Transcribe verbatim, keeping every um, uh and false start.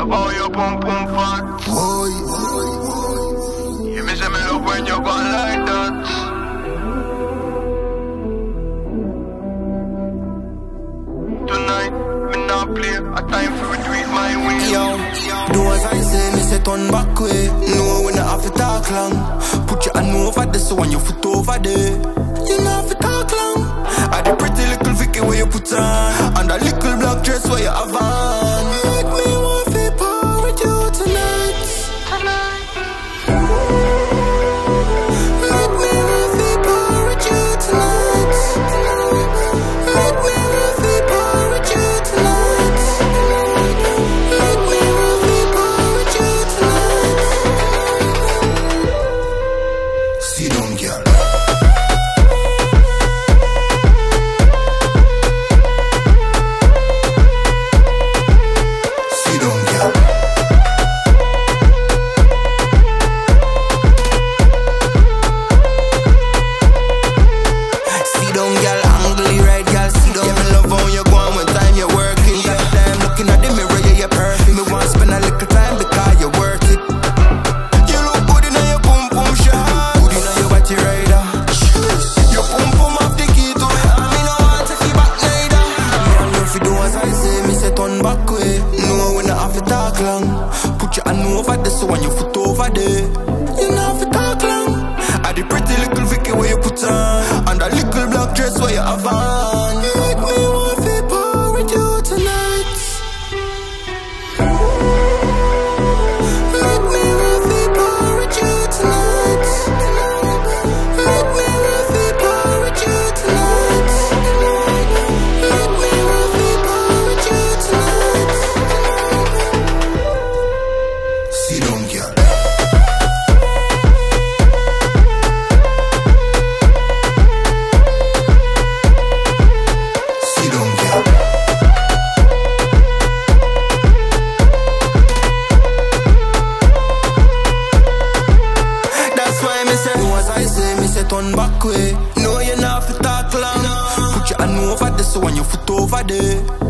love how you pum pum fat. Boy, You me say me love when you go like that. Tonight, me not play. A time for we do it my way. yo, do as I say, me say turn back way. No, we not have to talk long. Put your hand over there, so when your foot over there, you not have to talk long. I the pretty little Vicky where you put on, and that little black dress where you have on. Make me want to part with you tonight. Make me want to part with you tonight. Make me want to part with you tonight. Make me want to part with you tonight. Sit down, girl. Back way, no, we not have to talk long. Put your hand over there, so when your foot over there, you not have to talk long. I the pretty little Vicky where you put on, and that little black dress where you have on. Make me want to part with you tonight. Make me want to part with you tonight. Make me want to part with you tonight. Make me want to part with you tonight. Sit down, girl. Sit down, girl. That's why me say, do as I say, me say turn back way. No, you not have to talk long. Put your hand over there, so when your foot over there,